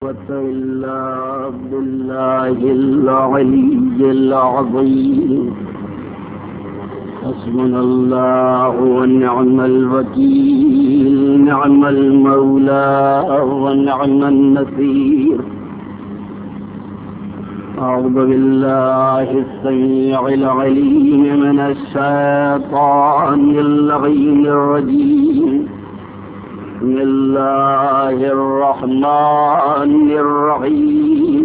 إلا بالله العلي العظيم حسبنا الله ونعم الوكيل نعم المولى ونعم النصير أعوذ بالله السميع العليم من الشيطان اللعين الرجيم بسم الله الرحمن الرحيم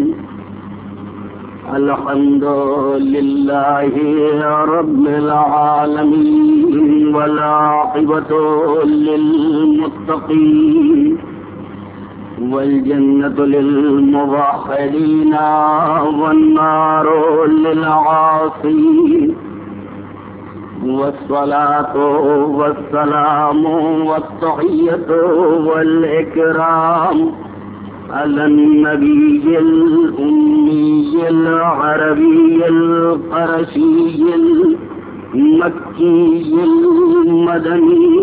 الحمد لله رب العالمين والعاقبة للمتقين والجنة للموحدين والنار للعاصين والصلاة والسلام والتحية والإكرام على النبي الأمي العربي القرشي المكي المدني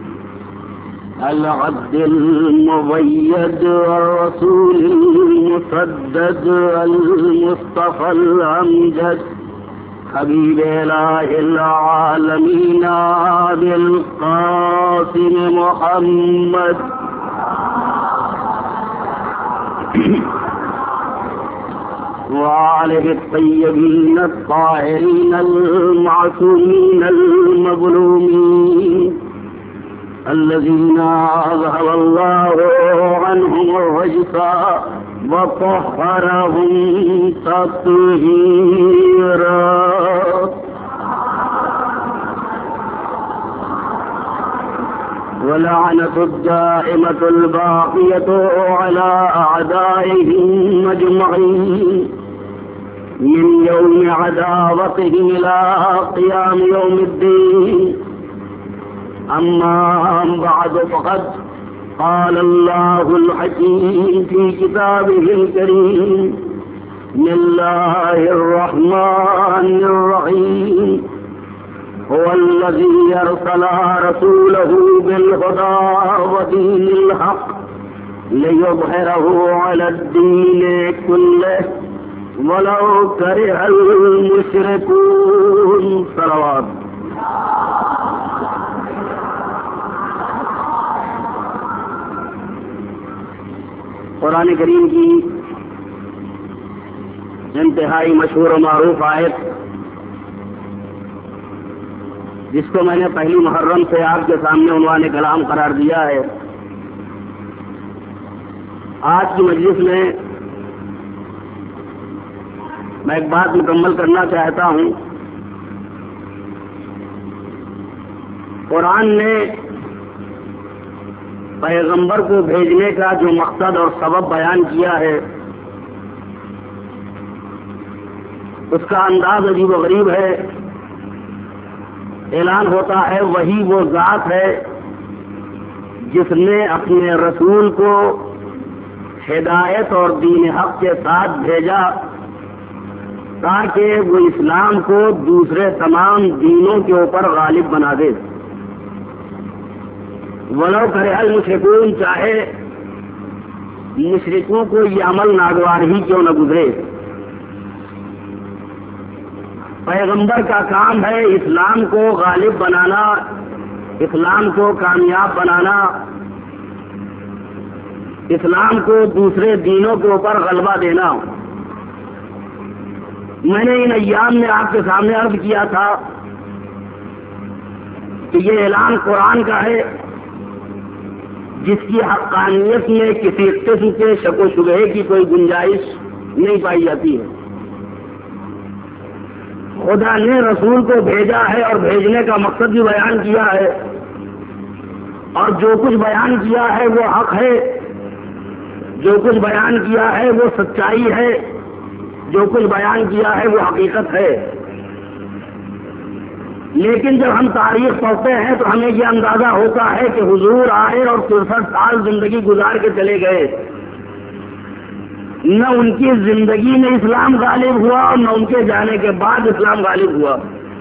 العبد المبيد والرسول المسدد المصطفى الأمجد حبيب إله العالمين بالقاسم محمد وآله الطيبين الطاهرين المعصومين المظلومين الذين أذهب الله عنهم الرجس وطهرهم تطهيرا ولعنة الدائمة الباقية على أعدائهم أجمعين من يوم عداوتهم إلى قيام يوم الدين أما بعد فقد قال الله الحكيم في كتابه الكريم بسم الله الرحمن الرحيم هو الذي أرسل رسوله بالهدى ودين الحق ليظهره على الدين كله ولو كره المشركون صلوات قرآن کریم کی انتہائی مشہور و معروف آیت جس کو میں نے پہلی محرم سے آپ کے سامنے عنوان کلام قرار دیا ہے، آج کی مجلس میں میں ایک بات مکمل کرنا چاہتا ہوں۔ قرآن نے پیغمبر کو بھیجنے کا جو مقصد اور سبب بیان کیا ہے، اس کا انداز عجیب و غریب ہے۔ اعلان ہوتا ہے وہی وہ ذات ہے جس نے اپنے رسول کو ہدایت اور دین حق کے ساتھ بھیجا تاکہ وہ اسلام کو دوسرے تمام دینوں کے اوپر غالب بنا دے۔ ولو کرے المشرکون، چاہے مشرکوں کو یہ عمل ناگوار ہی کیوں نہ گزرے۔ پیغمبر کا کام ہے اسلام کو غالب بنانا، اسلام کو کامیاب بنانا، اسلام کو دوسرے دینوں کے اوپر غلبہ دینا۔ میں نے ان ایام میں آپ کے سامنے عرض کیا تھا کہ یہ اعلان قرآن کا ہے جس کی حقانیت میں کسی قسم کے شک و شبہ کی کوئی گنجائش نہیں پائی جاتی ہے۔ خدا نے رسول کو بھیجا ہے اور بھیجنے کا مقصد بھی بیان کیا ہے، اور جو کچھ بیان کیا ہے وہ حق ہے، جو کچھ بیان کیا ہے وہ سچائی ہے، جو کچھ بیان کیا ہے وہ حقیقت ہے۔ لیکن جب ہم تاریخ پڑھتے ہیں تو ہمیں یہ اندازہ ہوتا ہے کہ حضور آئے اور 63 سال زندگی گزار کے چلے گئے، نہ ان کی زندگی میں اسلام غالب ہوا اور نہ ان کے جانے کے بعد اسلام غالب ہوا۔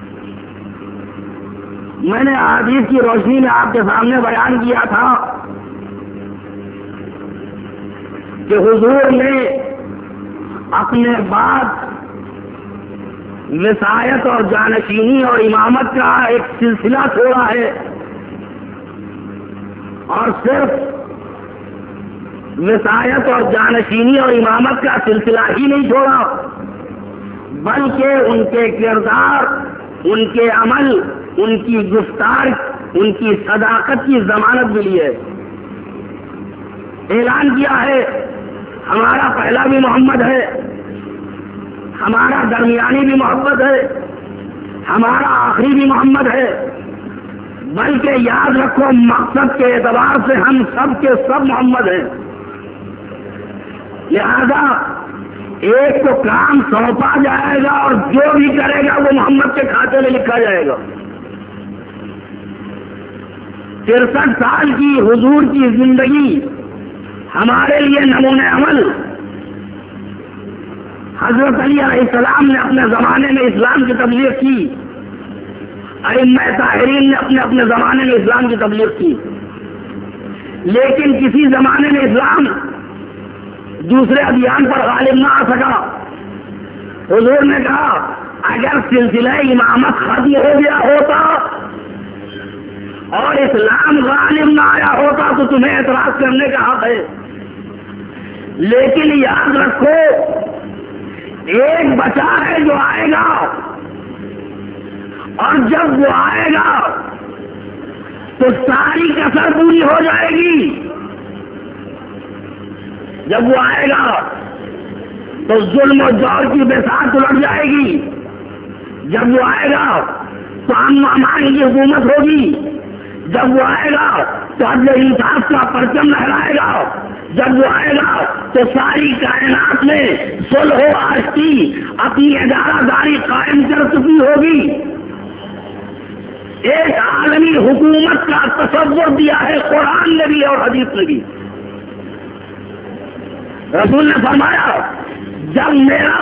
میں نے احادیث کی روشنی میں آپ کے سامنے بیان کیا تھا کہ حضور نے اپنے بعد وصایت اور جانشینی اور امامت کا ایک سلسلہ چھوڑا ہے، اور صرف وصایت اور جانشینی اور امامت کا سلسلہ ہی نہیں چھوڑا، بلکہ ان کے کردار، ان کے عمل، ان کی گفتار، ان کی صداقت کی ضمانت ملی ہے۔ اعلان کیا ہے ہمارا پہلا بھی محمد ہے، ہمارا درمیانی بھی محمد ہے، ہمارا آخری بھی محمد ہے، بلکہ یاد رکھو مقصد کے اعتبار سے ہم سب کے سب محمد ہیں۔ لہذا ایک کو کام سونپا جائے گا اور جو بھی کرے گا وہ محمد کے کھاتے میں لکھا جائے گا۔ 63 سال کی حضور کی زندگی ہمارے لیے نمونہ عمل۔ حضرت علی علیہ السلام نے اپنے زمانے میں اسلام کی تبلیغ کی، ائمہ طاہرین نے اپنے اپنے زمانے میں اسلام کی تبلیغ کی، لیکن کسی زمانے میں اسلام دوسرے ادیان پر غالب نہ آ سکا۔ حضور نے کہا اگر سلسلہ امامت ختم ہو گیا ہوتا اور اسلام غالب نہ آیا ہوتا تو تمہیں اعتراض کرنے کا حق ہے، لیکن یاد رکھو ایک بچہ ہے جو آئے گا، اور جب وہ آئے گا تو ساری کسر پوری ہو جائے گی۔ جب وہ آئے گا تو ظلم و جور کی بساط الٹ جائے گی۔ جب وہ آئے گا تو امن و امان کی حکومت ہوگی۔ جب وہ آئے گا تو عدل و انصاف کا پرچم لہرائے گا۔ جب وہ آئے گا تو ساری کائنات میں صلح و آشتی اپنی ادارہ داری قائم کر چکی ہوگی۔ ایک عالمی حکومت کا تصور دیا ہے قرآن نے بھی اور حدیث نے بھی۔ رسول نے فرمایا جب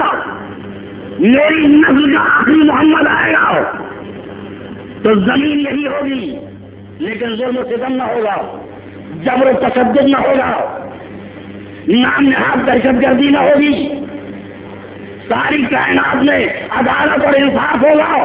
میری نسل کا آخری محمد آئے گا تو زمین یہی ہوگی، لیکن ظلم و ستم نہ ہوگا، جبر و تشدد نہ ہوگا، نام نہاد دہشت گردی نہ ہوگی، ساری کائنات میں عدالت اور انصاف ہوگا۔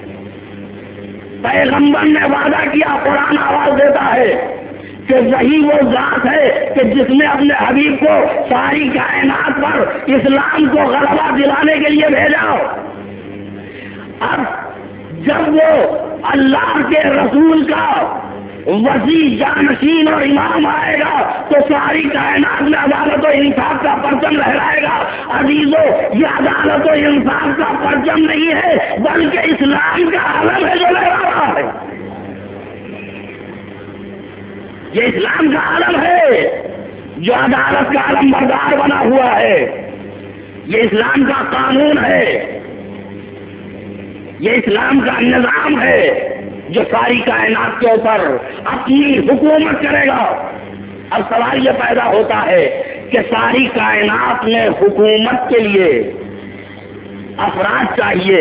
پیغمبر نے وعدہ کیا، قرآن آواز دیتا ہے کہ وہی وہ ذات ہے کہ جس نے اپنے حبیب کو ساری کائنات پر اسلام کو غلبہ دلانے کے لیے بھیجا۔ اب جب وہ اللہ کے رسول کا وسیع جانشین اور امام آئے گا تو ساری کائنات میں عدالت و انصاف کا پرچم لہرائے گا۔ عزیزو، یہ عدالت و انصاف کا پرچم نہیں ہے بلکہ اسلام کا علم ہے جو لہرا رہا ہے۔ یہ اسلام کا علم ہے جو عدالت کا علم بردار بنا ہوا ہے۔ یہ اسلام کا قانون ہے، یہ اسلام کا نظام ہے جو ساری کائنات کے اوپر اپنی حکومت کرے گا۔ اب سوال یہ پیدا ہوتا ہے کہ ساری کائنات میں حکومت کے لیے افراد چاہیے،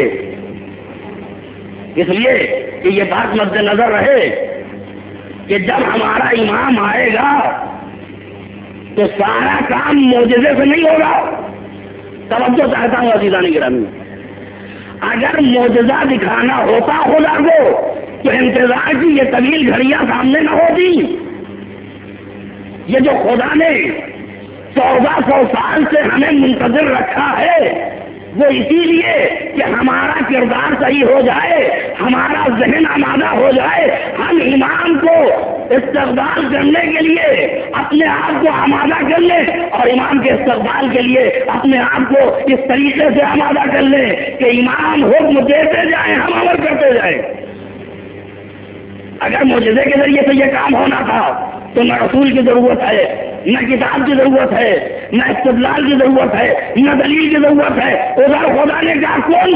اس لیے کہ یہ بات مد نظر رہے کہ جب ہمارا امام آئے گا تو سارا کام معجزے سے نہیں ہوگا۔ توجہ چاہتا ہوں عزیزان گرامی، اگر معجزہ دکھانا ہوتا خدا کو تو انتظار کی یہ طویل گھڑیاں سامنے نہ ہوتی۔ یہ جو خدا نے 1400 سال سے ہمیں منتظر رکھا ہے وہ اسی لیے کہ ہمارا کردار صحیح ہو جائے، ہمارا ذہن آمادہ ہو جائے، ہم امام کو استقبال کرنے کے لیے اپنے آپ کو آمادہ کر لیں اور امام کے استقبال کے لیے اپنے آپ کو اس طریقے سے آمادہ کر لیں کہ امام حکم دیتے جائیں، ہم عمل کرتے جائیں۔ اگر معجزے کے ذریعے سے یہ کام ہونا تھا تو نہ رسول کی ضرورت ہے، نہ کتاب کی ضرورت ہے، نہ استدلال کی ضرورت ہے، نہ دلیل کی ضرورت ہے۔ ادھر خدا نے کہا کون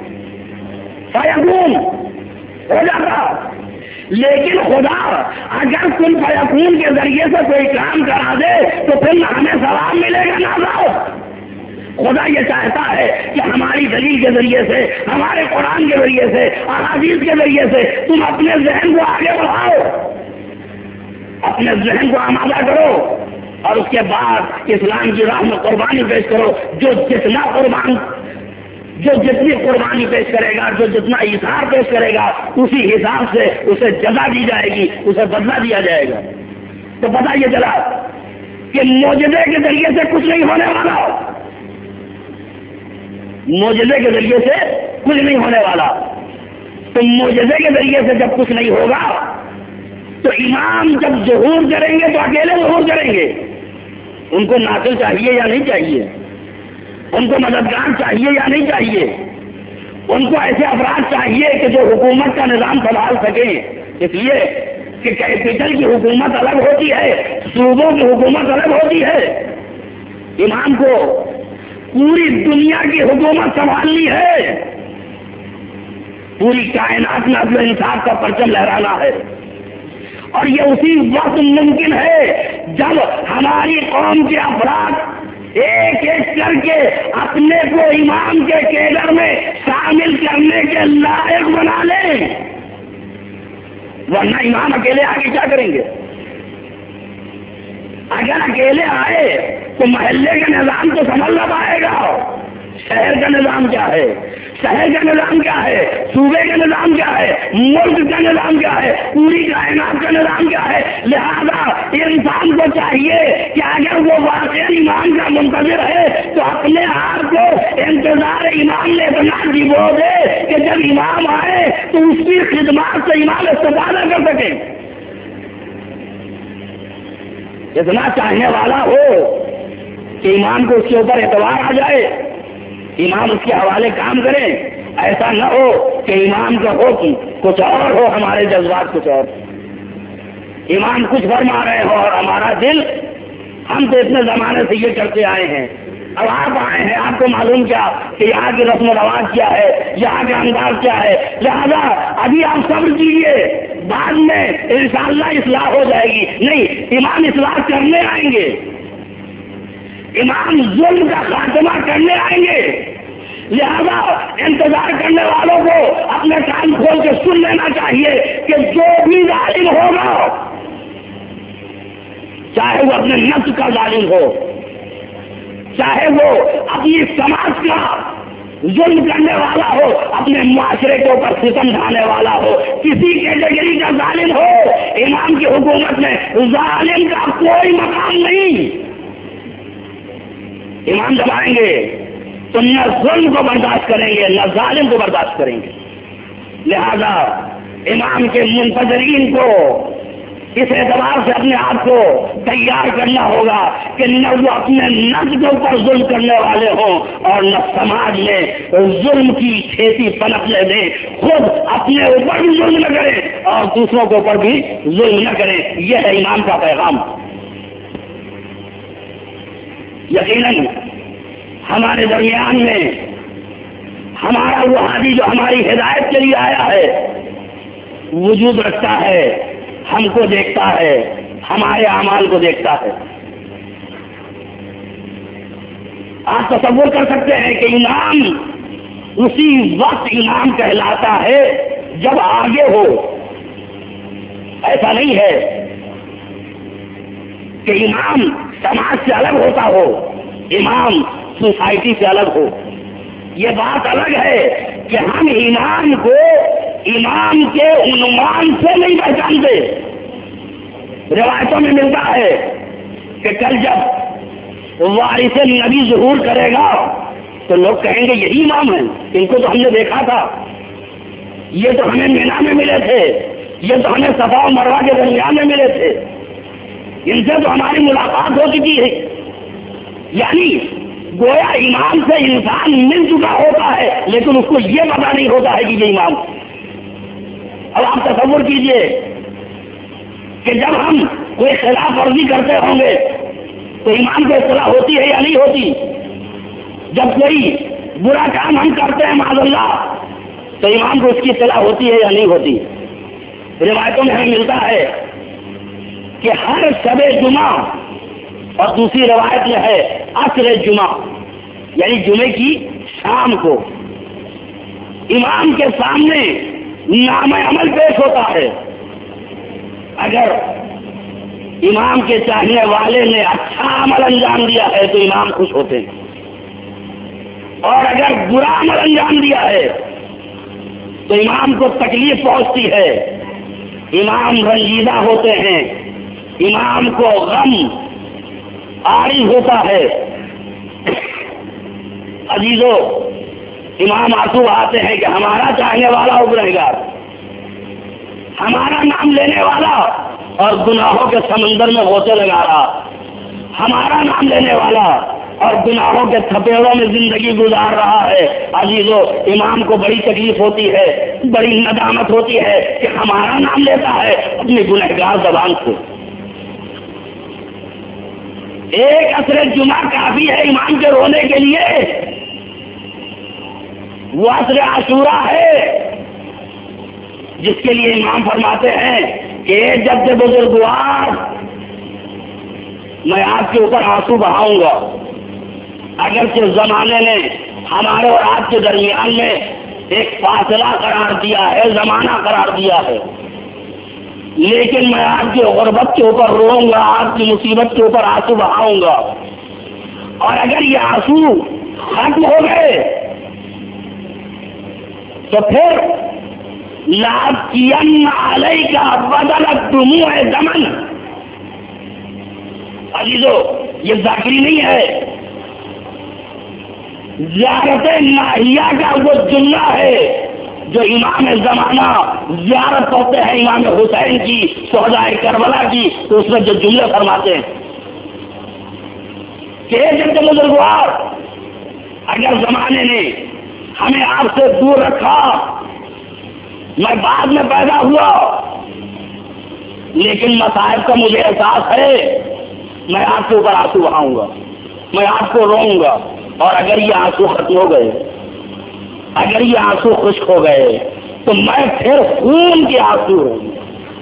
فیکون ہو جاتا۔ لیکن خدا اگر کن فیکون کے ذریعے سے کوئی کام کرا دے تو پھر نہ ہمیں ثواب ملے گا نہ عذاب۔ خدا یہ چاہتا ہے کہ ہماری دلیل کے ذریعے سے، ہمارے قرآن کے ذریعے سے، احادیث کے ذریعے سے تم اپنے ذہن کو آگے بڑھاؤ، اپنے ذہن کو آمادہ کرو اور اس کے بعد اسلام کی راہ میں قربانی پیش کرو. جو جتنی قربانی پیش کرے گا، جو جتنا اظہار پیش کرے گا، اسی حساب سے اسے جزا دی جائے گی، اسے بدلہ دیا جائے گا. تو پتہ یہ چلا کہ معجزے کے ذریعے سے کچھ نہیں ہونے والا. معجزے کے ذریعے سے کچھ نہیں ہونے والا. تو معجزے کے ذریعے سے جب کچھ نہیں ہوگا تو امام جب ظہور کریں گے تو اکیلے ظہور کریں گے. ان کو ناصر چاہیے یا نہیں چاہیے؟ ان کو مددگار چاہیے یا نہیں چاہیے؟ ان کو ایسے افراد چاہیے کہ جو حکومت کا نظام سنبھال سکیں. اس لیے کہ کیپٹل کی حکومت الگ ہوتی ہے، صوبوں کی حکومت الگ ہوتی ہے. امام کو پوری دنیا کی حکومت سنبھالنی ہے، پوری کائنات میں عدل و انصاف کا پرچم لہرانا ہے. اور یہ اسی وقت ممکن ہے جب ہماری قوم کے افراد ایک ایک کر کے اپنے کو امام کے کیڈر میں شامل کرنے کے لائق بنا لیں. ورنہ امام اکیلے آگے کیا کریں گے؟ اگر اکیلے آئے تو محلے کا نظام تو سنبھل نہ پائے گا. شہر کا نظام کیا ہے، شہر کا نظام کیا ہے، صوبے کا نظام کیا ہے، ملک کا نظام کیا ہے، پوری کائنات کا نظام کیا ہے. لہذا انسان کو چاہیے کہ اگر وہ واقعی امام کا منتظر ہے تو اپنے آپ کو انتظار امام نے اتنا ڈبو دے کہ جب امام آئے تو اس کی خدمات سے امام استفادہ کر سکے. اتنا چاہنے والا ہو کہ امام کو اس کے اوپر اعتبار آ جائے، امام اس کے حوالے کام کرے. ایسا نہ ہو کہ امام کا حکم کچھ اور ہو، ہمارے جذبات کچھ اور. امام کچھ فرما رہے ہو اور ہمارا دل، ہم تو اتنے زمانے سے یہ کرتے آئے ہیں، اب آپ آئے ہیں، آپ کو معلوم کیا کہ یہاں کی رسم و رواج کیا ہے، یہاں کا انداز کیا ہے. لہذا ابھی آپ صبر کیجیے، بعد میں انشاءاللہ اصلاح ہو جائے گی. نہیں، امام اصلاح کرنے آئیں گے، امام ظلم کا خاتمہ کرنے آئیں گے. لہذا انتظار کرنے والوں کو اپنے کان کھول کے سن لینا چاہیے کہ جو بھی ظالم ہوگا، چاہے وہ اپنے نفس کا ظالم ہو، چاہے وہ اپنی سماج کا ظلم کرنے والا ہو، اپنے معاشرے کے اوپر ستم ڈھانے والا ہو، کسی کیٹیگری کا ظالم ہو، امام کی حکومت میں ظالم کا کوئی مقام نہیں. امام جب آئیں گے تو نہ ظلم کو برداشت کریں گے، نہ ظالم کو برداشت کریں گے. لہذا امام کے منتظرین کو اس اعتبار سے اپنے آپ کو تیار کرنا ہوگا کہ نہ وہ اپنے نفس کے اوپر ظلم کرنے والے ہوں اور نہ سماج میں ظلم کی کھیتی پنپنے دیں. خود اپنے اوپر بھی ظلم نہ کریں اور دوسروں کے اوپر بھی ظلم نہ کریں. یہ ہے امام کا پیغام. یقیناً ہمارے درمیان میں ہمارا وہ ہادی جو ہماری ہدایت کے لیے آیا ہے وجود رکھتا ہے، ہم کو دیکھتا ہے، ہمارے اعمال کو دیکھتا ہے. آپ تصور کر سکتے ہیں کہ امام اسی وقت امام کہلاتا ہے جب آگے ہو. ایسا نہیں ہے کہ امام سماج سے الگ ہوتا ہو، امام سوسائٹی سے الگ ہو. یہ بات الگ ہے کہ ہم امام کو امام کے عنوان سے نہیں پہچانتے. روایتوں میں ملتا ہے کہ کل جب وارث نبی ظہور کرے گا تو لوگ کہیں گے یہی امام ہیں، ان کو تو ہم نے دیکھا تھا، یہ تو ہمیں مینا میں ملے تھے، یہ تو ہمیں صفا و مروہ کے درمیان میں ملے تھے، ان سے تو ہماری ملاقات ہو چکی ہے. یعنی گویا امام سے انسان مل چکا ہوتا ہے لیکن اس کو یہ پتا نہیں ہوتا ہے کہ یہ امام. اب آپ تصور کیجئے کہ جب ہم کوئی خلاف ورزی کرتے ہوں گے تو امام کو اطلاع ہوتی ہے یا نہیں ہوتی؟ جب کوئی برا کام ہم کرتے ہیں معاذ اللہ تو امام کو اس کی اطلاع ہوتی ہے یا نہیں ہوتی؟ روایتوں میں ہمیں ملتا ہے کہ ہر شب جمعہ، اور دوسری روایت میں ہے عصر جمعہ، یعنی جمعے کی شام کو امام کے سامنے نام عمل پیش ہوتا ہے. اگر امام کے چاہنے والے نے اچھا عمل انجام دیا ہے تو امام خوش ہوتے ہیں، اور اگر برا عمل انجام دیا ہے تو امام کو تکلیف پہنچتی ہے، امام رنجیدہ ہوتے ہیں، امام کو غم عارض ہوتا ہے۔ عزیزو، امام آنسو بہاتے ہیں کہ ہمارا چاہنے والا گنہگار، ہمارا نام لینے والا اور گناہوں کے سمندر میں غوطے لگا رہا، ہمارا نام لینے والا اور گناہوں کے تھپیڑوں میں زندگی گزار رہا ہے۔ عزیزو، امام کو بڑی تکلیف ہوتی ہے، بڑی ندامت ہوتی ہے کہ ہمارا نام لیتا ہے اپنی گنہگار زبان سے۔ ایک عصر جمعہ کافی ہے امام کے رونے کے لیے، وہ عصر عاشورہ ہے جس کے لیے امام فرماتے ہیں کہ جب سے بزرگوار میں آپ کے اوپر آنسو بہاؤں گا، اگرچہ زمانے نے ہمارے اور آپ کے درمیان میں ایک فاصلہ قرار دیا ہے، زمانہ قرار دیا ہے، لیکن میں آپ کی غربت کے اوپر روؤں گا، آپ کی مصیبت کے اوپر آنسو بہاؤں گا، اور اگر یہ آنسو ختم ہو گئے تو پھر لَأَبْكِيَنَّ عَلَيْكَ بَدَلَ الدُّمُوعِ دَمًا۔ عزیزو، یہ ذاکری نہیں ہے، زیارت ماہیہ کا وہ جملہ ہے جو امام زمانہ زیارت کرتے ہیں امام حسین کی، شہدائے کربلا کی، تو اس میں جو جملے فرماتے ہیں کہ جب بزرگوار اگر زمانے نے ہمیں آپ سے دور رکھا، میں بعد میں پیدا ہوا، لیکن مصائب کا مجھے احساس ہے، میں آپ کے اوپر آنسو بہاؤں گا، میں آپ کو روؤں گا، اور اگر یہ آنسو ختم ہو گئے، اگر یہ آنسو خشک ہو گئے تو میں پھر خون کے آنسو ہوں گا۔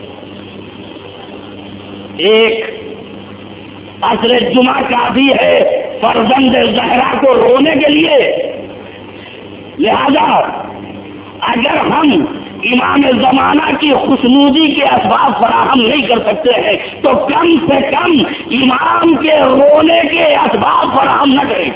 ایک عصر جمعہ کافی ہے فرزند زہرا کو رونے کے لیے، لہذا اگر ہم امام زمانہ کی خوشنودی کے اسباب فراہم نہیں کر سکتے ہیں تو کم سے کم امام کے رونے کے اسباب فراہم نہ کریں،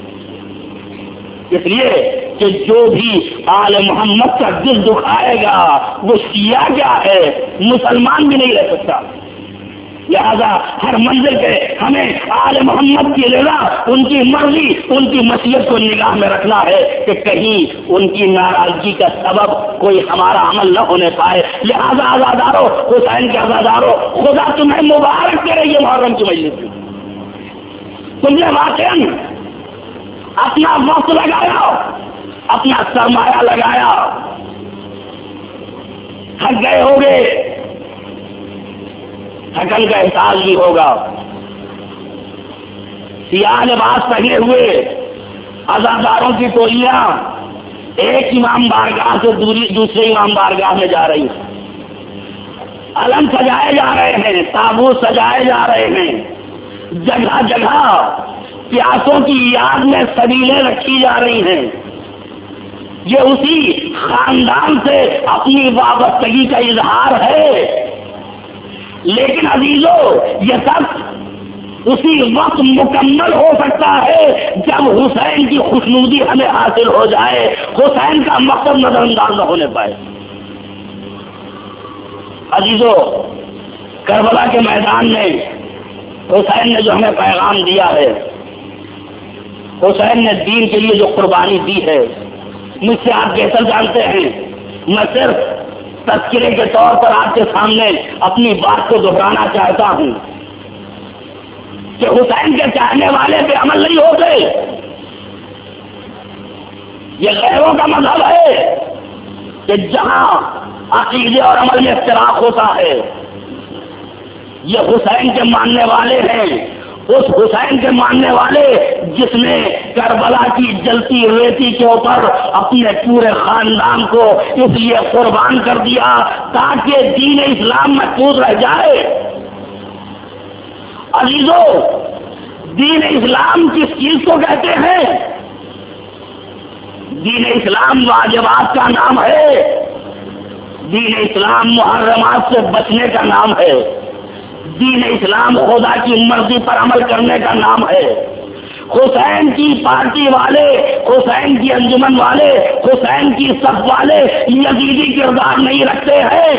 اس لیے کہ جو بھی آل محمد کا دل دکھائے گا وہ شیعہ کیا ہے، مسلمان بھی نہیں رہ سکتا۔ لہذا ہر منزل پہ ہمیں آل محمد کی رضا، ان کی مرضی، ان کی مشیت کو نگاہ میں رکھنا ہے کہ کہیں ان کی ناراضگی کا سبب کوئی ہمارا عمل نہ ہونے پائے۔ لہذا آزادارو، حسین کے آزادارو، خدا تمہیں مبارک کرے یہ محرم کی مجلس میں، تم نے واقعاً اپنا وقت لگایا، اپنا سرمایہ لگایا، تھک گئے ہوگے، تھکن کا احساس بھی ہوگا، سیاہ لباس پہنے ہوئے عزاداروں کی ٹولیاں ایک امام بارگاہ سے دوسرے امام بارگاہ میں جا رہی ہیں، علم سجائے جا رہے ہیں، تابوت سجائے جا رہے ہیں، جگہ جگہ پیاسوں کی یاد میں سبیلیں رکھی جا رہی ہیں، یہ اسی خاندان سے اپنی وابستگی کا اظہار ہے۔ لیکن عزیزو، یہ سب اسی وقت مکمل ہو سکتا ہے جب حسین کی خوشنودی ہمیں حاصل ہو جائے، حسین کا مقصد نظر انداز نہ ہونے پائے۔ عزیزو، کربلا کے میدان میں حسین نے جو ہمیں پیغام دیا ہے، حسین نے دین کے لیے جو قربانی دی ہے، مجھ سے آپ بہتر جانتے ہیں، میں صرف تذکرے کے طور پر آپ کے سامنے اپنی بات کو دہرانا چاہتا ہوں کہ حسین کے چاہنے والے پہ عمل نہیں ہوتے، یہ غیروں کا مذہب ہے کہ جہاں عقیدے اور عمل میں اختلاف ہوتا ہے، یہ حسین کے ماننے والے ہیں، اس حسین کے ماننے والے جس نے کربلا کی جلتی ریتی کے اوپر اپنے پورے خاندان کو اس لیے قربان کر دیا تاکہ دین اسلام محفوظ رہ جائے۔ عزیزو، دین اسلام کس چیز کو کہتے ہیں؟ دین اسلام واجبات کا نام ہے، دین اسلام محرمات سے بچنے کا نام ہے، دین اسلام خدا کی مرضی پر عمل کرنے کا نام ہے۔ حسین کی پارٹی والے، حسین کی انجمن والے، حسین کی صف والے یزیدی کردار نہیں رکھتے ہیں۔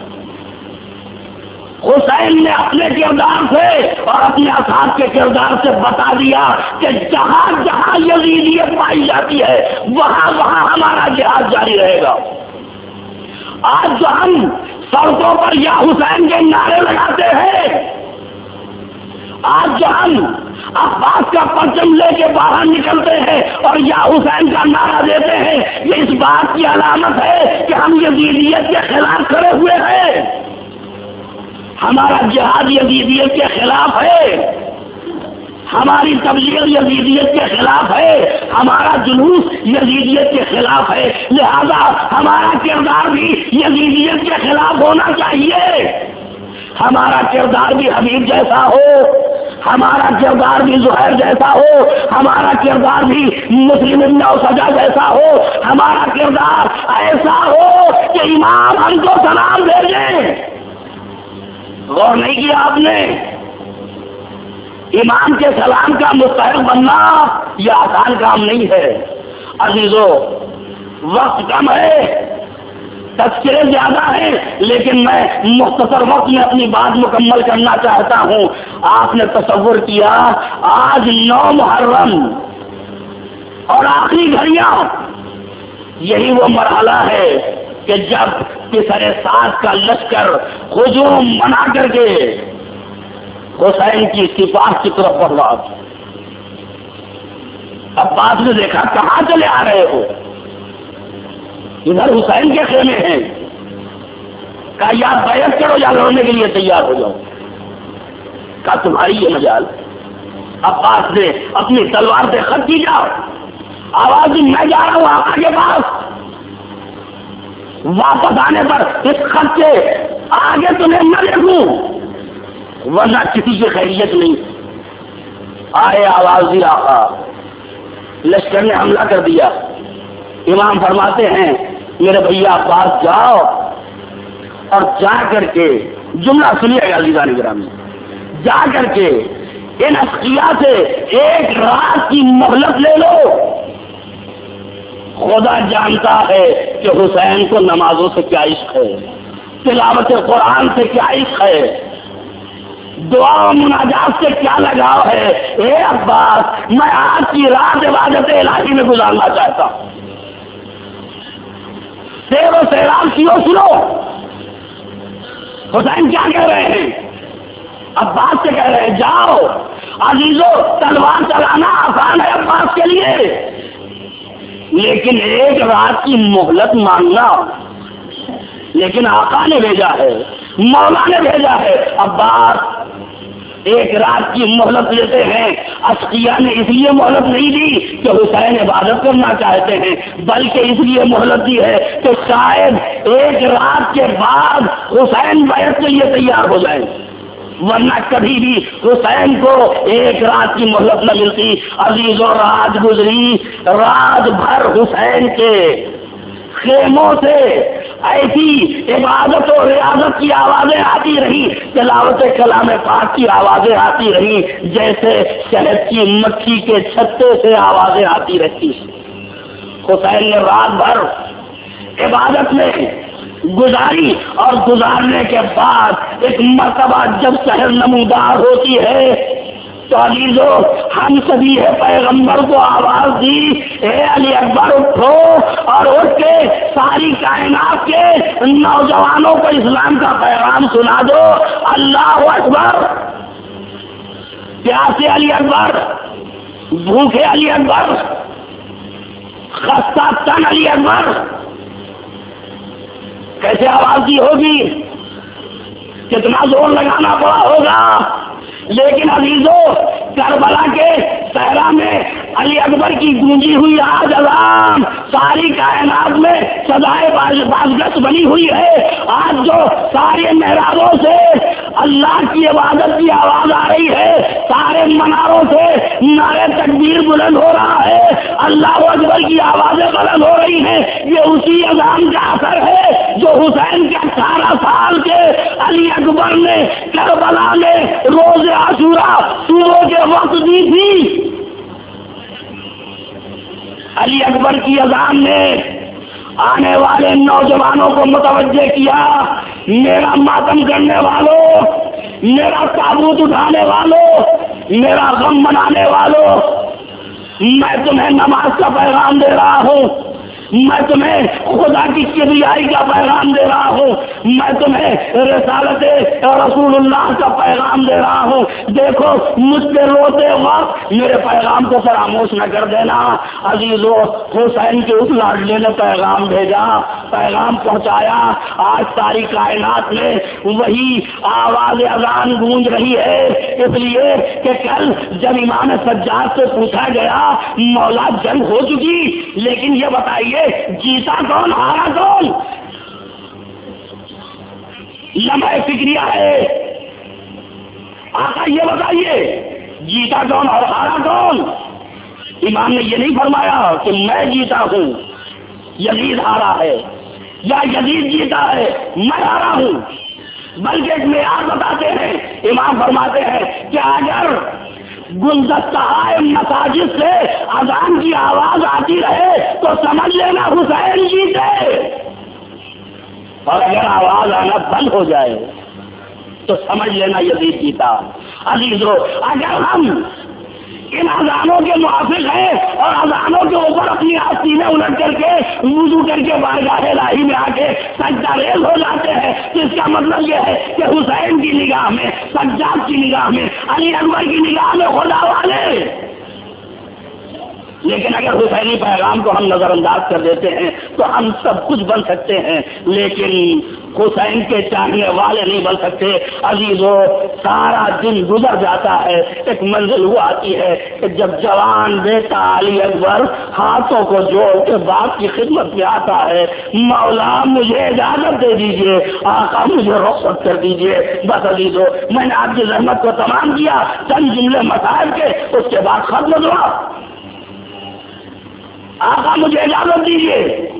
حسین نے اپنے کردار سے اور اپنے اصحاب کے کردار سے بتا دیا کہ جہاں جہاں یزیدیت پائی جاتی ہے وہاں وہاں ہمارا جہاد جاری رہے گا۔ آج جو ہم سڑکوں پر یا حسین کے نعرے لگاتے ہیں، آج جو ہم عباس کا پرچم لے کے باہر نکلتے ہیں اور یا حسین کا نعرہ دیتے ہیں، یہ اس بات کی علامت ہے کہ ہم یزیدیت کے خلاف کھڑے ہوئے ہیں۔ ہمارا جہاد یزیدیت کے خلاف ہے، ہماری تبلیغ یزیدیت کے خلاف ہے، ہمارا جلوس یزیدیت کے خلاف ہے، لہذا ہمارا کردار بھی یزیدیت کے خلاف ہونا چاہیے۔ ہمارا کردار بھی حبیب جیسا ہو، ہمارا کردار بھی زہیر جیسا ہو، ہمارا کردار بھی مسلم ابن اوسجا جیسا ہو، ہمارا کردار ایسا ہو کہ امام ہم کو سلام بھیجیں۔ غور نہیں کیا آپ نے؟ امام کے سلام کا مستحق بننا یہ آسان کام نہیں ہے۔ عزیزو، وقت کم ہے، تذکرے زیادہ ہیں، لیکن میں مختصر وقت میں اپنی بات مکمل کرنا چاہتا ہوں۔ آپ نے تصور کیا آج 9 محرم اور آخری گھڑیاں، یہی وہ مرحلہ ہے کہ جب پسر ساز کا لشکر ہجوم بنا کر کے حسین کی سپاہ کی طرف بڑھ رہا تھا۔ اب بعد میں دیکھا کہاں چلے آ رہے ہو؟ ادھر حسین کے خیمے ہیں۔ کہا یا بیعت کرو یا لڑنے کے لیے تیار ہو جاؤ۔ کہا تمہاری یہ مجال۔ عباس نے اپنی تلوار سے خط کی، جاؤ آواز دی میں جا رہا ہوں آقا کے پاس، واپس آنے پر اس خط کے آگے تمہیں نہ دیکھوں ورنہ کسی کی خیریت نہیں۔ آئے آواز دی آقا، لشکر نے حملہ کر دیا۔ امام فرماتے ہیں میرے بھیا عباس جاؤ اور جا کر کے، جملہ سنیے گا عزیزان گرامی، جا کر کے ان اشقیاء سے ایک رات کی مہلت لے لو۔ خدا جانتا ہے کہ حسین کو نمازوں سے کیا عشق ہے، تلاوت قرآن سے کیا عشق ہے، دعا و مناجات سے کیا لگاؤ ہے۔ اے عباس، میں آج کی رات عبادت الہی میں گزارنا چاہتا ہوں۔ سیر و سیراب کیوں سنو، حسین کیا کہہ رہے ہیں؟ عباس سے کہہ رہے ہیں جاؤ عزیزو، تلوار چلانا آسان ہے عباس کے لیے، لیکن ایک رات کی مہلت مانگنا، لیکن آقا نے بھیجا ہے، مولا نے بھیجا ہے۔ عباس ایک رات کی مہلت لیتے ہیں۔ اشقیاء نے اس لیے مہلت نہیں دی کہ حسین عبادت کرنا چاہتے ہیں، بلکہ اس لیے مہلت دی ہے کہ شاید ایک رات کے بعد حسین بیعت کے لیے تیار ہو جائیں، ورنہ کبھی بھی حسین کو ایک رات کی مہلت نہ ملتی۔ عزیزو، رات گزری، رات بھر حسین کے خیموں سے ایسی عبادت و ریاضت کی آوازیں آتی رہی، تلاوت کلام پاک کی آوازیں آتی رہی، جیسے شہد کی مکھی کے چھتے سے آوازیں آتی رہتی۔ حسین نے رات بھر عبادت میں گزاری، اور گزارنے کے بعد ایک مرتبہ جب سحر نمودار ہوتی ہے تو عزیزو، ہم سبھی پیغمبر کو آواز دی، اے علی اکبر اٹھو اور اٹھ کے ساری کائنات کے نوجوانوں کو اسلام کا پیغام سنا دو۔ اللہ اکبر، پیاسے علی اکبر، بھوکے علی اکبر، خستہ تن علی اکبر، کیسے آواز دی ہوگی، کتنا زور لگانا پڑا ہوگا۔ لیکن عزیزو، کربلا کے صحرا میں علی اکبر کی گونجی ہوئی آج اذان ساری کائنات میں سدائے بازگشت بنی ہوئی ہے۔ آج جو سارے محرابوں سے اللہ کی عبادت کی آواز آ رہی ہے، سارے مناروں سے نعرے تکبیر بلند ہو رہا ہے، اللہ اکبر کی آوازیں بلند ہو رہی ہیں، یہ اسی اذان کا اثر ہے جو حسین کے 18 سال کے علی اکبر نے کربلا میں روز عاشورہ صبح کے وقت دی تھی۔ علی اکبر کی اذان نے آنے والے نوجوانوں کو متوجہ کیا، میرا ماتم کرنے والوں، میرا تابوت اٹھانے والوں، میرا غم منانے والوں، میں تمہیں نماز کا پیغام دے رہا ہوں، میں تمہیں خدا کی کبریائی کا پیغام دے رہا ہوں، میں تمہیں رسالت رسول اللہ کا پیغام دے رہا ہوں۔ دیکھو مجھ پہ روتے وقت میرے پیغام کو فراموش نہ کر دینا۔ عزیزو، حسین کے اس لاڈلے نے پیغام بھیجا، پیغام پہنچایا، آج ساری کائنات میں وہی آواز اذان گونج رہی ہے، اس لیے کہ کل جب امام سجاد سے پوچھا گیا مولا جنگ ہو چکی، لیکن یہ بتائیے جیتا کون ہارا کون؟ لمحہ فکریہ ہے، آقا یہ بتائیے جیتا کون اور ہارا کون؟ امام نے یہ نہیں فرمایا کہ میں جیتا ہوں یزید ہارا ہے یا یزید جیتا ہے میں ہارا ہوں، بلکہ ایک معیار بتاتے ہیں، امام فرماتے ہیں کہ اگر گلدستہ مساجد سے اذان کی آواز آتی رہے تو سمجھ لینا حسین جیتے، اور اگر آواز آنا بند ہو جائے تو سمجھ لینا یزید جیتا۔ عزیزو، اگر ہم ان اذانوں کے موافق ہیں اور اذانوں کے اوپر اپنی آستینیں الٹ کر کے وضو کر کے بارگاہ الہی میں آ کے سجدہ ریز ہو جاتے ہیں، تو اس کا مطلب یہ ہے کہ حسین کی نگاہ میں، سجاد کی نگاہ میں، علی اکبر کی نگاہ میں خدا والے۔ لیکن اگر حسینی پیغام کو ہم نظر انداز کر دیتے ہیں تو ہم سب کچھ بن سکتے ہیں، لیکن حسین کے چاہنے والے نہیں بن سکتے۔ عزیزو، سارا دن گزر جاتا ہے، ایک منزل وہ آتی ہے کہ جب جوان بیٹا علی اکبر ہاتھوں کو جوڑ کے باپ کی خدمت میں آتا ہے، مولا مجھے اجازت دے دیجئے، آقا مجھے رخصت کر دیجئے۔ بس عزیزو، میں نے آپ کی زحمت کو تمام کیا، چند جملے مسائل کے، اس کے بعد ختم دعا۔ آقا مجھے اجازت دیجیے،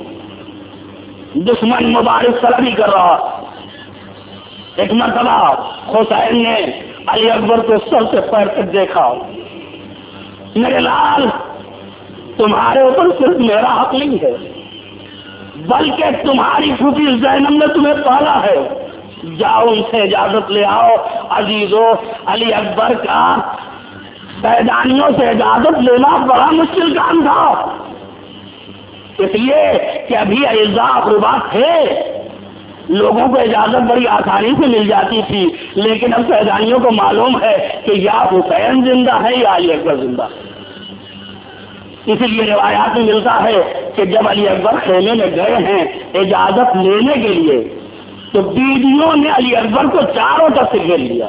دشمن مبارک سلمی کر رہا۔ ایک مرتبہ حسین نے علی اکبر کو سر سے پیر تک دیکھا، میرے لال تمہارے اوپر صرف میرا حق نہیں ہے بلکہ تمہاری پھوپھی زینب نے تمہیں پالا ہے، جاؤ ان سے اجازت لے آؤ۔ عزیزو، علی اکبر کا سیدانیوں سے اجازت لینا بڑا مشکل کام تھا، اس لیے کہ ابھی اعزاء اقربات تھے، لوگوں کو اجازت بڑی آسانی سے مل جاتی تھی، لیکن اب سیدانیوں کو معلوم ہے کہ یا حسین زندہ ہے یا علی اکبر زندہ ہے۔ اسی لیے روایات میں ملتا ہے کہ جب علی اکبر خیمے میں گئے ہیں اجازت لینے کے لیے تو بیویوں نے علی اکبر کو چاروں طرف سے گھیر لیا،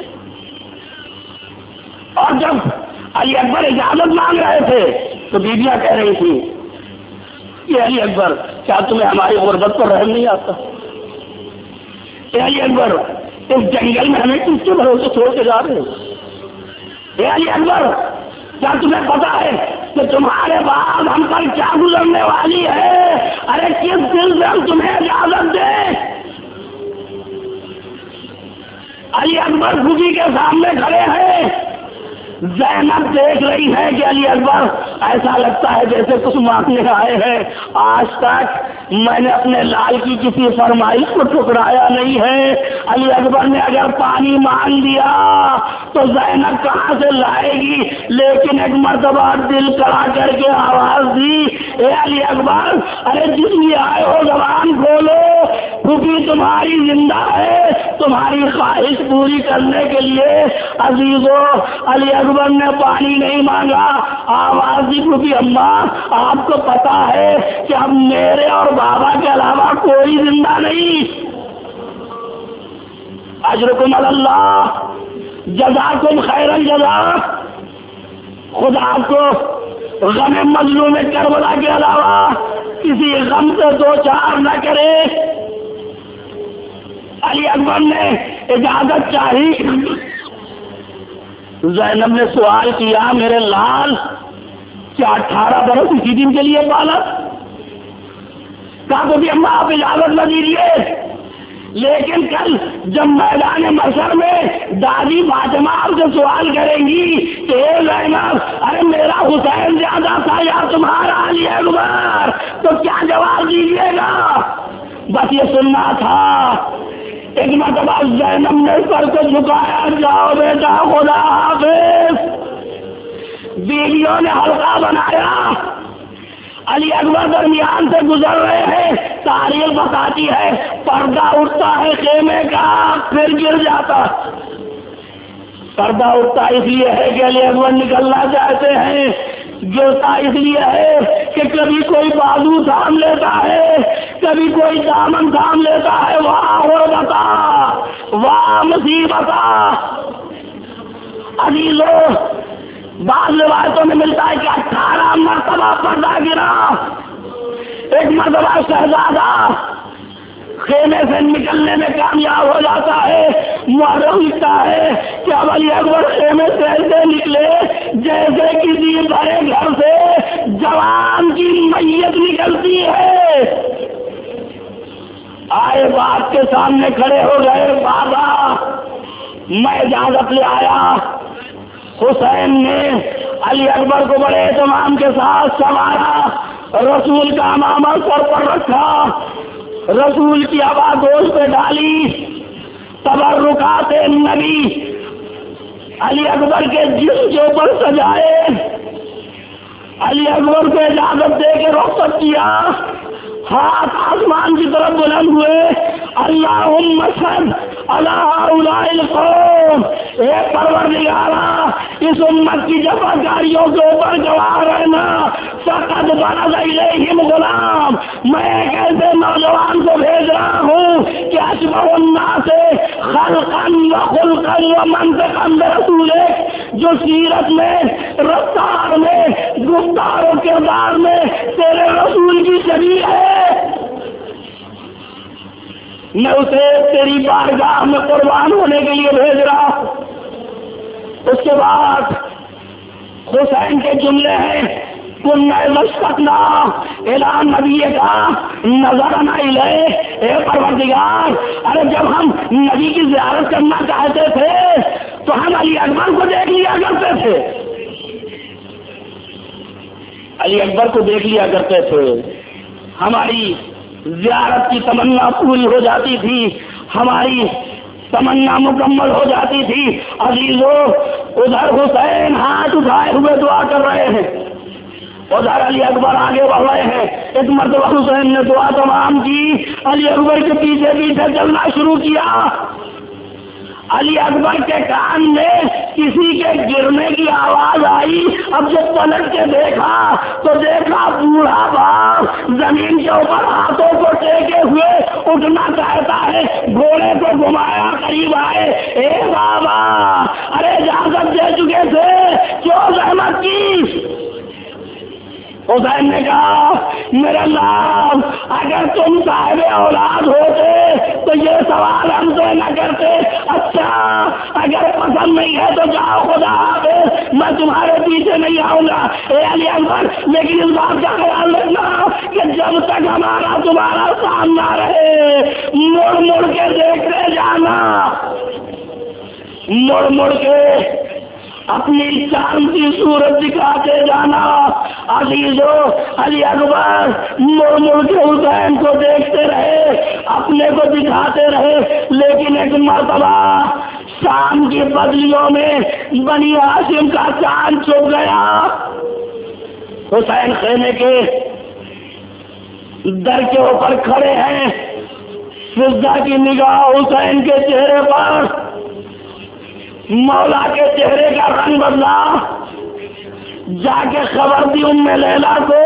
اور جب علی اکبر اجازت مانگ رہے تھے تو بیویاں کہہ رہی تھی کہ علی اکبر کیا تمہیں ہماری غربت پر رحم نہیں آتا؟ اے علی اکبر اس جنگل میں ہمیں کس کے بھروسے چھوڑ کے جا رہے ہو؟ اے علی اکبر کیا تمہیں پتا ہے کہ تمہارے بعد ہم پر کیا گزرنے والی ہے؟ ارے کس دل سے ہم تمہیں اجازت دیں؟ علی اکبر خودی کے سامنے کھڑے ہیں، زینب دیکھ رہی ہے کہ علی اکبر ایسا لگتا ہے جیسے کچھ مانگنے آئے ہیں، آج تک میں نے اپنے لال کی کسی فرمائش کو ٹھکرایا نہیں ہے، علی اکبر نے اگر پانی مانگ دیا تو زینب کہاں سے لائے گی؟ لیکن ایک مرتبہ دل کڑا کر کے آواز دی، اے علی اکبر ارے جس لیے آئے ہو زبان کھولو، کیونکہ تمہاری زندہ ہے، تمہاری خواہش پوری کرنے کے لیے۔ عزیزو، علی اکبر نے پانی نہیں مانگا، آواز دی کیونکہ اماں آپ کو پتا ہے کہ اب میرے اور بابا کے علاوہ کوئی زندہ نہیں۔ اجرکم اللہ، جزاکم خیر الجزا، خدا آپ کو غم مظلوم کربلا کے علاوہ کسی غم سے دو چار نہ کرے۔ علی اکبر نے اجازت چاہی. زینب نے سوال کیا میرے لال کیا 18 برس اسی دن کے لیے پالا؟ کہا تو اماں آپ اجازت نہ دیجیے، لیکن کل جب میدان محشر میں دادی فاطمہ آپ سے سوال کریں گی کہ اے زینب ارے میرا حسین زیادہ تھا یا تمہارا علی اکبر، تو کیا جواب دیجیے گا؟ بس یہ سننا تھا. ایک مرتبہ زینب نے سر کو جھکایا، جاؤ بیٹا خدا حافظ. بیویوں نے حلقہ بنایا، علی اکبر درمیان سے گزر رہے ہیں. تاریخ بتاتی ہے پردہ اٹھتا ہے خیمے کا پھر گر جاتا. پردہ اٹھتا اس لیے ہے کہ علی اکبر نکلنا چاہتے ہیں، گرتا اس لیے ہے کہ کبھی کوئی بازو تھام لیتا ہے، کبھی کوئی دامن تھام لیتا ہے. واہ غربتا، واہ مصیبتا. عزیزو بعض روایتوں میں ملتا ہے کہ 18 مرتبہ پردہ گرا. ایک مرتبہ شہزادہ خیمے سے نکلنے میں کامیاب ہو جاتا ہے. محرم لکھتا ہے کہ اب علی اکبر خیمے سے ایسے نکلے جیسے کسی بڑے گھر سے جوان کی میت نکلتی ہے. آئے باپ کے سامنے کھڑے ہو گئے، بابا میں اجازت لے آیا. حسین نے علی اکبر کو بڑے اہتمام کے ساتھ سنوارا، رسول کا امامہ سر پر رکھا، رسول کی ہوا گوشت پہ ڈالی. تبرکات نبی علی اکبر کے جسم کے اوپر سجائے. علی اکبر کو اجازت دے کے رخصت کیا. ہاتھ آسمان کی طرف بلند ہوئے، اللہم صل علی ہؤلاء القوم. اے پروردگارا اس امت کی جفاکاریوں کے اوپر گواہ رہنا. فقد برز الیہم غلام، میں ایک ایسے نوجوان کو بھیج رہا ہوں کہ اشبہ الناس خلقا وخلقا ومنطقا برسولک، جو سیرت میں، رفتار میں، گفتار و کردار میں تیرے رسول کی شبیہ ہے. میں اسے تیری بارگاہ میں قربان ہونے کے لیے بھیج رہا ہوں. اس کے بعد حسین کے جملے ہیں، کننا مشتقنا اعلان نبی کا نظرنا الیہ. اے پروردگار ارے جب ہم نبی کی زیارت کرنا چاہتے تھے تو ہم علی اکبر کو دیکھ لیا کرتے تھے، علی اکبر کو دیکھ لیا کرتے تھے. ہماری زیارت کی تمنا پوری ہو جاتی تھی، ہماری تمنا مکمل ہو جاتی تھی. عزیزو ادھر حسین ہاتھ اٹھائے ہوئے دعا کر رہے ہیں، ادھر علی اکبر آگے بڑھ رہے ہیں. ایک مرتبہ حسین نے دعا تمام کی، علی اکبر کے پیچھے پیچھے چلنا شروع کیا. علی اکبر کے کان میں کسی کے گرنے کی آواز آئی. اب جب پلٹ کے دیکھا تو دیکھا بوڑھا باپ زمین کے اوپر ہاتھوں کو ٹیکے ہوئے اٹھنا چاہتا ہے. گھوڑے کو گھمایا، قریب آئے. اے بابا ارے اجازت دے چکے تھے، کیوں زحمت کی؟ حسین نے کہا میرے لال اگر تم صاحب اولاد ہوتے تو یہ سوال ہم سے نہ کرتے. اچھا اگر پسند نہیں ہے تو جاؤ خدا حافظ، میں تمہارے پیچھے نہیں آؤں گا. اے علی اکبر لیکن اس بات کا خیال رکھنا کہ جب تک ہمارا تمہارا سامنا رہے مڑ مڑ کے دیکھتے جانا، مڑ مڑ کے اپنی چاند کی صورت دکھاتے جانا. عزیزو علی اکبر مڑ مڑ کے حسین کو دیکھتے رہے، اپنے کو دکھاتے رہے. لیکن ایک مرتبہ شام کی بدلیوں میں بنی ہاشم کا چاند چھپ گیا. حسین خیمے کے در کے اوپر کھڑے ہیں، فضا کی نگاہ حسین کے چہرے پر. مولا کے چہرے کا رنگ بدلا. جا کے خبر دی ام لیلا کو.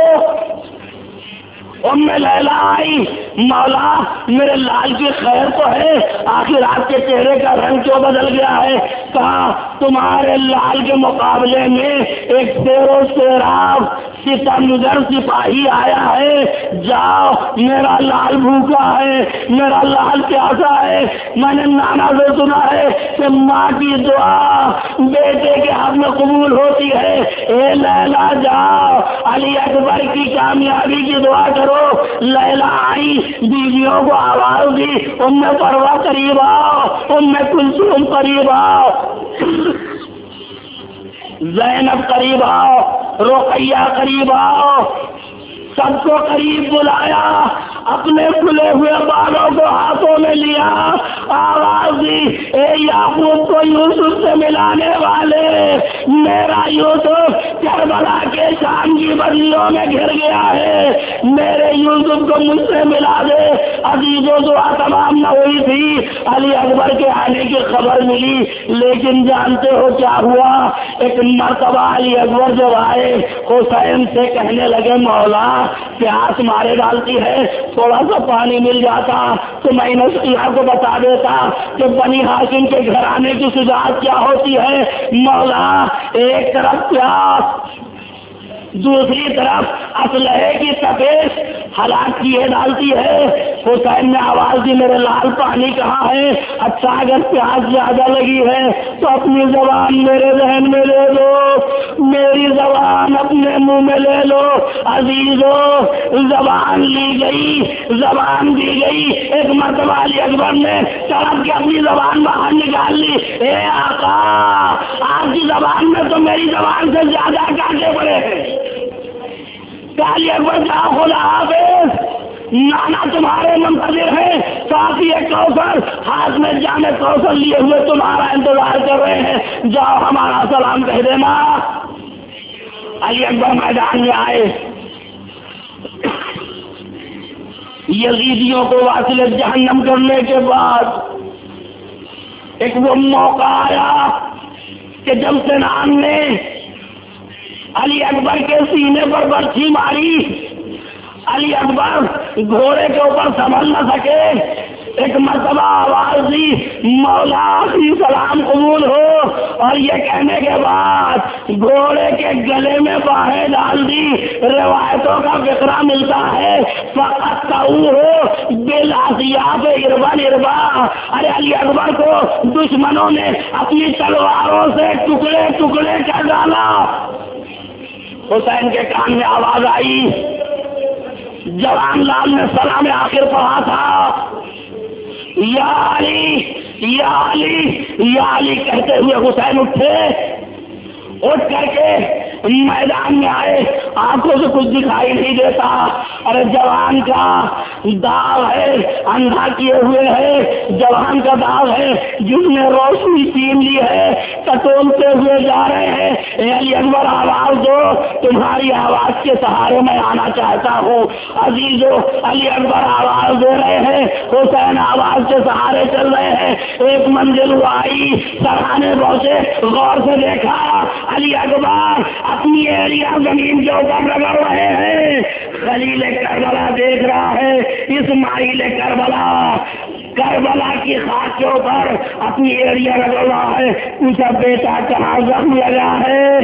ام لیلا آئی، مولا میرے لال کی خیر تو ہے، آخر آپ کے چہرے کا رنگ کیوں بدل گیا ہے؟ کہا تمہارے لال کے مقابلے میں ایک سیر و سیراب ستمگر سپاہی آیا ہے، جاؤ میرا لال بھوکا ہے، میرا لال پیاسا ہے۔ میں نے نانا سے سنا ہے کہ ماں کی دعا بیٹے کے حق میں قبول ہوتی ہے۔ اے لیلا جاؤ علی اکبر کی کامیابی کی دعا کرو۔ لیلا آئی، بیویوں کو آواز دی، ام پروا قریب آؤ، ام کلثوم قریب آؤ، زینب قریب آؤ، رقیہ قریب آؤ، سب کو قریب بلایا، اپنے کھلے ہوئے بالوں کو ہاتھوں میں لیا، آواز دی، اے یعقوب کو یوسف سے ملانے والے، میرا یوسف کربلا کے شام کی بدلیوں میں گر گیا ہے، میرے یوسف کو مجھ سے ملا دے۔ عزیزوں دعا تمام نہ ہوئی تھی، علی اکبر کے آنے کی خبر ملی، لیکن جانتے ہو کیا ہوا؟ ایک مرتبہ علی اکبر جب آئے، حسین سے کہنے لگے مولا پیاس مارے ڈالتی ہے، تھوڑا سا پانی مل جاتا تو میں نسخیہ کو بتا دیتا کہ بنی ہاشم کے گھرانے کی شجاعت کیا ہوتی ہے۔ مولا ایک طرف پیاس، دوسری طرف اسلحے کی تپش ہلاک کیے ڈالتی ہے۔ حسین نے آواز دی میرے لال پانی کہاں ہے؟ اچھا اگر پیاس زیادہ لگی ہے تو اپنی زبان میرے ذہن میں لے لو، میری زبان اپنے منہ میں لے لو۔ عزیزو زبان لی گئی، زبان دی گئی، ایک مرتبہ علی اکبر نے تڑپ کے اپنی زبان باہر نکال لی، اے آقا آپ کی زبان میں تو میری زبان سے زیادہ کانٹے پڑے ہیں۔ علی اکبر جاؤ، خدا حافظ، نانا تمہارے منتظر ہیں، کافی کوثر ہاتھ میں جامع کوثر لیے ہوئے تمہارا انتظار کر رہے ہیں، جاؤ ہمارا سلام کہہ دینا۔ علی اکبر میدان میں آئے، یزیدیوں کو واصل جہنم کرنے کے بعد ایک وہ موقع آیا کہ جب سنان نے علی اکبر کے سینے پر برچھی ماری، علی اکبر گھوڑے کے اوپر سنبھل نہ سکے، ایک مرتبہ آواز دی مولا آخری سلام قبول ہو، اور یہ کہنے کے بعد گھوڑے کے گلے میں باہیں ڈال دی۔ روایتوں کا فقرہ ملتا ہے فقط ہو بلاسیاب اربا اربا، ارے علی اکبر کو دشمنوں نے اپنی تلواروں سے ٹکڑے ٹکڑے کر ڈالا۔ حسین کے کان میں آواز آئی، جوان لال نے سلام آخر پڑھا تھا، یا علی یا علی یا علی کہتے ہوئے حسین اٹھے، اٹھ کر کے میدان میں آئے، آنکھوں سے کچھ دکھائی نہیں دیتا، ارے جوان کا داغ ہے، اندھا کیے ہوئے ہے، جوان کا داغ ہے جس نے روشنی چھین لی ہے، ٹٹولتے ہوئے جا رہے ہیں۔ اے علی اکبر آواز دو، تمہاری آواز کے سہارے میں آنا چاہتا ہوں۔ عزیزو علی اکبر آواز دے رہے ہیں، حسین آواز کے سہارے چل رہے ہیں، ایک منزل وہ آئی، سرانے پہنچے، غور سے دیکھا، علی اکبر اپنی ایریا زمین کے اوپر رگڑ رہے ہیں، خلیل کربلا دیکھ رہا ہے، اسماعیل کربلا کی خاک کے اوپر اپنی ایریا رگڑ رہا ہے، پوچھا بیٹا کہاں زخم لگا ہے؟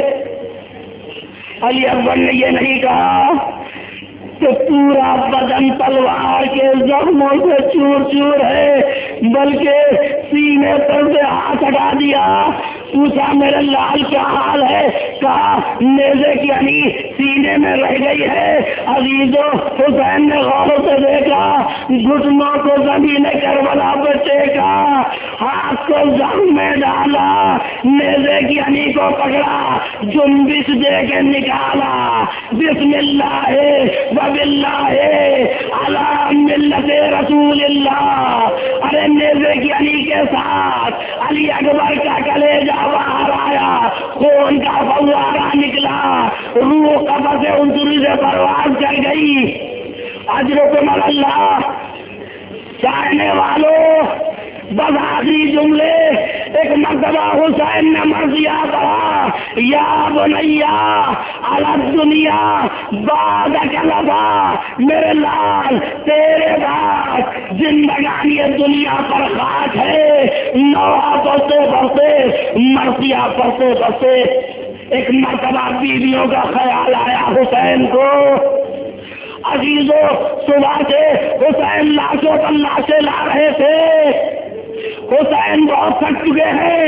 علی اکبر نے یہ نہیں کہا کہ پورا بدن تلوار کے زخموں سے چور چور ہے، بلکہ سینے پر سے ہاتھ ہٹا دیا، پوچھا میرے لال کیا حال ہے؟ کہا نیزے کی یعنی سینے میں رہ گئی ہے۔ عزیزو حسین نے غور سے دیکھا، گھٹنوں کو زمین کربلا پہ ٹیکا، ہاتھ کو زخم میں ڈالا، نیزے کی یعنی کو پکڑا، جنبش دے کے نکالا، بسم اللہ وباللہ علی ملت رسول اللہ، ارے نیزے کی یعنی کے ساتھ علی اکبر کا کلیجہ باہر آیا، خون کا فوارہ نکلا، روح قبض سے انجری سے پرواز کر گئی۔ اجرکم اللہ، چاہنے والوں بس آخری جملے، ایک مرتبہ حسین نے مرضیہ پڑھا، یا بنیا علی دنیا بعدک لفا، میرے لال تیرے بعد زندگانی دنیا پر خاک ہے۔ نوحہ پڑھتے پڑھتے مرضیہ پڑھتے پڑھتے ایک مرتبہ بیویوں کا خیال آیا حسین کو. عزیزوں صبح سے حسین لاشوں پر لاشیں لا رہے تھے. حسین بہت تھک چکے ہیں.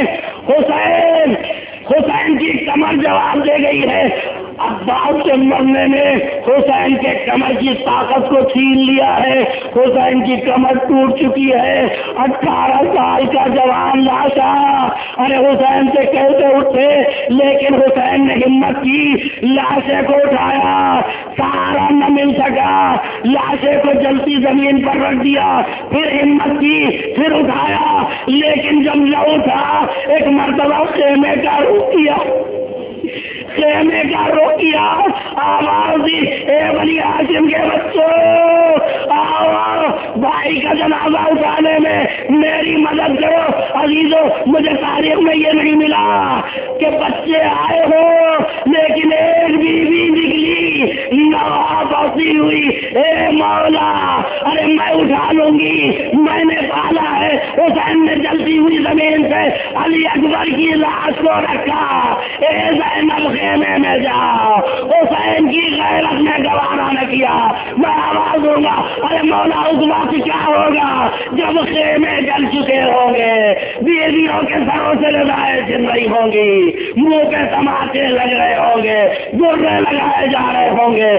حسین کی کمر جواب دے گئی ہے. عباس کے مرنے نے حسین کے کمر کی طاقت کو چھین لیا ہے. حسین کی کمر ٹوٹ چکی ہے. 18 سال کا جوان لاشا. ارے حسین سے کیسے اٹھے, لیکن حسین نے ہمت کی, لاشے کو اٹھایا. سارا نہ مل سکا, لاشے کو جلتی زمین پر رکھ دیا. پھر ہمت کی, پھر اٹھایا, لیکن جب نہ اٹھا ایک مرتبہ خیمے کا رخ کیا. خیمے کا رخ کیا, آواز دی, اے بنی ہاشم کے بچوں آؤ, بھائی کا جنازہ اٹھانے میں میری مدد کرو. عزیزوں مجھے تاریخ میں یہ نہیں ملا کہ بچے آئے ہو, لیکن ایک بیوی نکلی, نوا بسی ہوئی, اے مولا ارے میں اٹھا لوں گی, میں نے پالا ہے. حسین نے جلتی ہوئی زمین سے علی اکبر کی لاش کو رکھا. اے زینب خیمے میں جاؤ. حسین کی غیرت میں گوارا نہ کیا. میں آواز دوں گا, ارے مولا اس وقت کیا ہوگا جب خیمے جل چکے ہوں گے, بیویوں کے سروں سے لگائے چل رہی ہوں گی, منہ پہ تماچے لگ رہے ہوں گے, گرے لگائے جا رہے ہوں گے.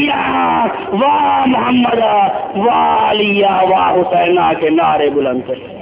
بیویاں واہ محمد واہ علی واہ حسینہ کے نعرے بلند تھے.